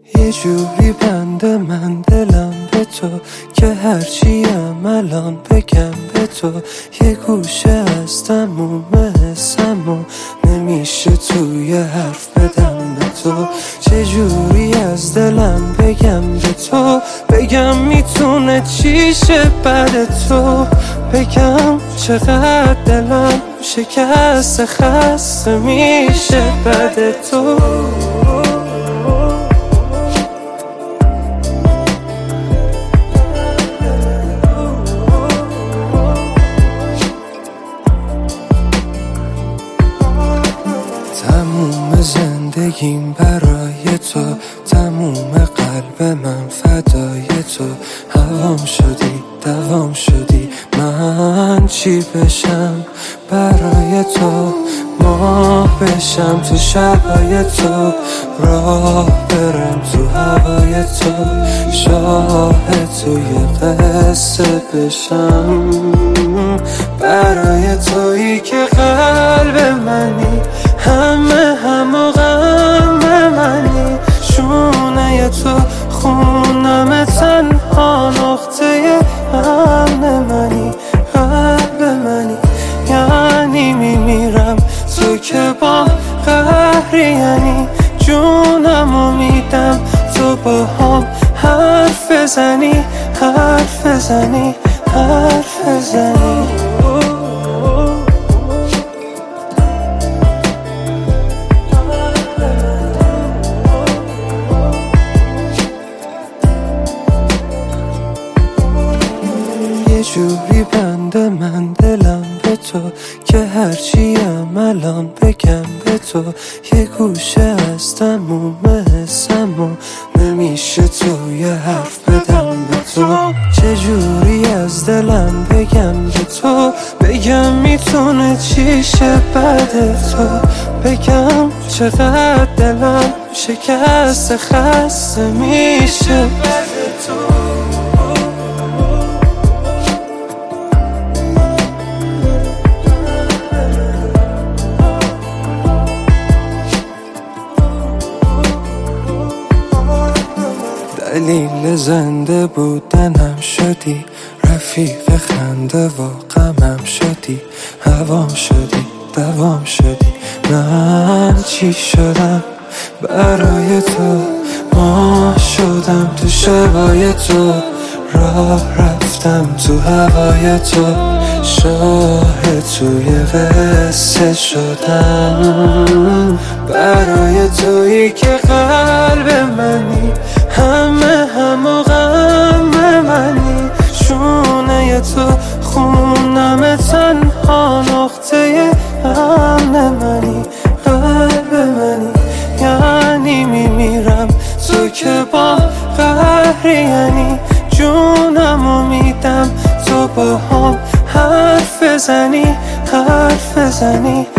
یه جوری بنده من دلم به تو که هرچیم الان بگم به تو، یه گوشه از تموم حسم و نمیشه توی حرف بدم به تو. چجوری از دلم بگم به تو، بگم میتونه چی شه بعد تو، بگم چقدر دلم شکسته خسته میشه بعد تو. تموم زندگیم برای تو، تموم قلب من فدای تو. هوام شدی دوام شدی، من چی بشم برای تو، ماه بشم تو شبای تو، راه برم تو هوای تو، شاهد توی قصه بشم برای تویی که قلب منی، همه و غم منی، شونه تو خونم تنها نقطه امن منی، قلب منی، یعنی میمیرم تو که با قهری، یعنی جونمو میدم تو با هم حرف بزنی، حرف بزنی، حرف بزنی. یه جوری بنده من دلم به تو که هرچیم الان بگم به تو، یه گوشه از تموم حسم و نمیشه توی حرف بدم به تو. چجوری از دلم بگم به تو، بگم میتونه چی شه بعد تو، بگم چقدر دلم شکسته خسته میشه بعد تو. دلیل زنده بودنم شدی، رفیق خنده و غمم شدی، هوام شدی دوام شدی، من چی شدم برای تو، ماه شدم تو شبای تو، راه رفتم تو هوای تو، شاهد توی قصه شدم برای تویی که قلب منی، همه و غم منی، شونه تو خونم تنها نقطه امن منی، قلب منی، یعنی میمیرم تو که با قهری، یعنی جونمو میدم تو با هم حرف بزنی، حرف بزنی.